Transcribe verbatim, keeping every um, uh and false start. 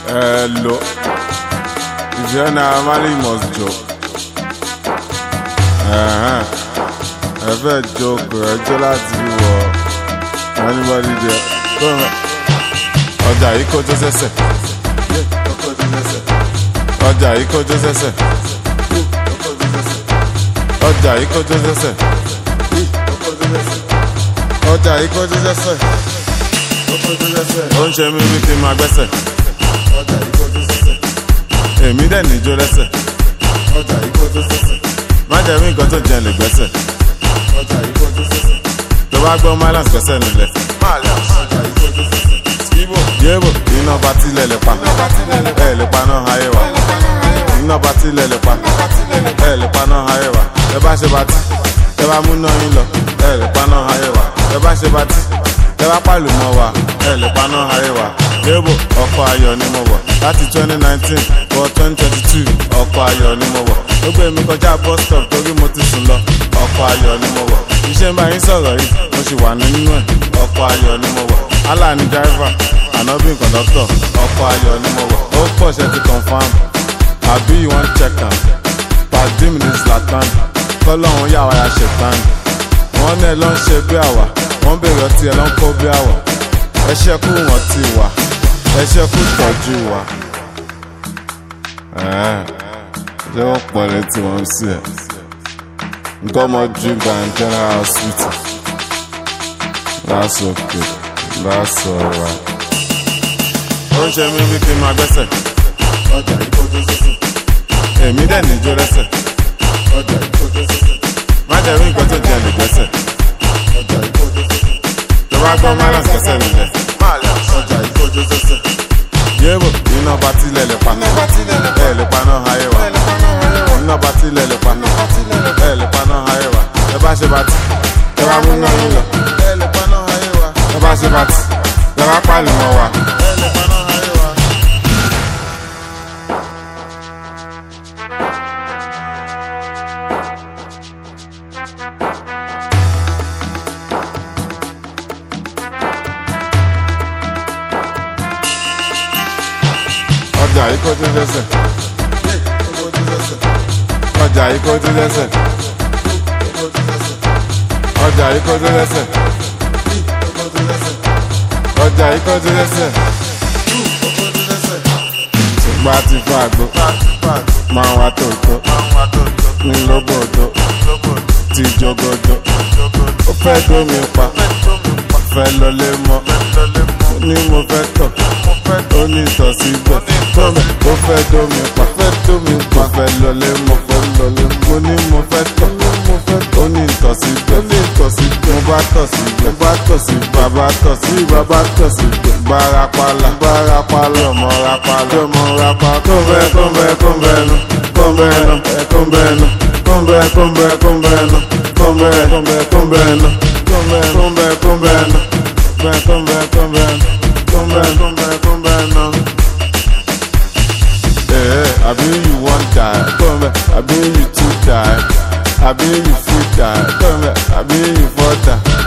Hello. If you're not married, you must joke. Uh-huh. I fẹ́ joke, ẹjọ́ láti wọ anybody there. Come on. Ọjà yìí kó jó sẹ́sẹ̀. Ọjà yìí kó jó sẹ́sẹ̀. Ọjà yìí kó jó sẹ́sẹ̀. Ọjà yìí kó jó sẹ́sẹ̀. Ó ń ṣe mí bí kí n máa gbẹ́sẹ̀. Èmi dẹ̀ níjó lẹ́sẹ̀. Má jẹ́ mí nǹkan tó jẹ́ lè gbẹ́sẹ̀. Tó bá gbọ́ Mylands gbẹ́sẹ̀ nílẹ̀. Yébò iná bá tilẹ̀ lè pa. Ẹ lè pa náà ayé wa. Iná bá tilẹ̀ lè pa. Ẹ lè pa náà ayé wa. Ẹ bá ṣe bá tí. Ẹ bá mú náà yín lọ. Ẹ lè pa náà ayé wa. Ẹ bá ṣe bá tí. Ẹ bá pàlù mọ́ wa. Ẹ lè pa náà ayé wa. Yébò ọkọ̀ ayọ̀ ni mo wọ̀. Láti twenty nineteen wọ twenty twenty two ọkọ̀ ayọ̀ ni mo wọ̀. Ó gbé mi kọjá bus stop torí mo ti sùn lọ. Ọkọ̀ ayọ̀ ni mo wọ̀. Iṣẹ́ ń bá yín sọ̀rọ̀ yìí, mo sì wà nínú ẹ̀. Ọkọ̀ ayọ̀ ni mo wọ̀. Allah ni driver, Ànábì conductor. Ọkọ̀ ayọ̀ ni mo wọ̀. Ó pọ̀ ṣe ti confam. Àbí you wan check am. Pàdé mi ní Zlatan. Kọ́lọ́hún yà wá ya ṣètàn. Wọ́n náà lọ ń ṣe bí àwà. Wọ́n bèrè ọtí ẹ̀ ló ń kó bí àwà. Ẹ ṣẹ́kù wọ́n ti wà. Ẹ ṣẹ́kù tọ́jú wa. Ṣé wọ́n pọ̀ létí wọn sí ẹ̀? Nǹkan ọmọ drink and general hospital. That's okay. That's alright. Ó ń ṣe mí bí kí n máa gbẹ́sẹ̀. Èmi dẹ̀ níjó lẹ́sẹ̀. Má jẹ́ rí nǹkan tó jẹ́ lè gbẹ́sẹ̀. Tó bá gbọ́ Mylands gbẹ́sẹ̀ nílẹ̀. Yébò iná bá tilẹ̀ lè pa. Ẹ lè pa náà ayé wa. Iná bá tilẹ̀ lè pa. Ẹ lè pa náà ayé wa. Ẹ bá ṣe bá tí. Ẹ bá mú náà yín lọ. Ẹ lè pa náà ayé wa. Ẹ bá ṣe bá tí. Ẹ bá pàlù mọ́ wa. Ẹ lè pa náà ayé wa. Ọjà yìí kó jó sẹ́sẹ̀. Ọjà yìí kó jó sẹ́sẹ̀. Ọjà yìí kó jó sẹ́sẹ̀. Ọjà yìí kó jó sẹ́sẹ̀. Ṣùgbọ́n a ti fún àgbo. Máa wá tòótọ́. Ní lóbòdó. Ti jogodo. Ó fẹ́ dómi pa. Fẹ́ lọlé mọ́. Ní mo fẹ́ tọ̀. Ó ní ìtọ̀ síbẹ̀. Tọ́mẹ̀ ó fẹ́ dómi pa. Fẹ́ dómi pa. Fẹ́ lọlé mọ́. Fẹ́ lọlé mọ́. Mo ní mo fẹ́ tọ̀. Ó ní ìtọ̀ síbẹ̀. Ó ní ìtọ̀ síbẹ̀. Mo bá tọ̀ síbẹ̀. Mo bá tọ̀ síbẹ̀. Bàbá tọ̀ sí bàbá tọ̀ síbẹ̀. Bárapàlà. Bárapàlà. Ọmọ rapàlà. Ọmọ rapàlà. Kọ́ńbẹ́ kọ́ńbẹ́ kọ́ńbẹ́ nu. Kọ́ńbẹ́ nu. Kọ́ńbẹ́ nu. Kọ́ńbẹ́ kọ́ńbẹ́ kọ́ńbẹ́ nu. Kọ́ńbẹ́ kọ́ńbẹ́ kọ́ńbẹ́ nu. Kọ́ńbẹ́ kọ́ńbẹ́ kọ́ńbẹ́ nu. Kọ́ńbẹ́ kọ́ńbẹ́ kọ́ńbẹ́ nu. Kọ́ńbẹ́ kọ́ńbẹ́ kọ́ńbẹ́ nu. Eh, àbí you wan die? Kọ́ńbẹ́ àbí you too die? Àbí you fit die? Kọ́ńbẹ́ àbí you fall die?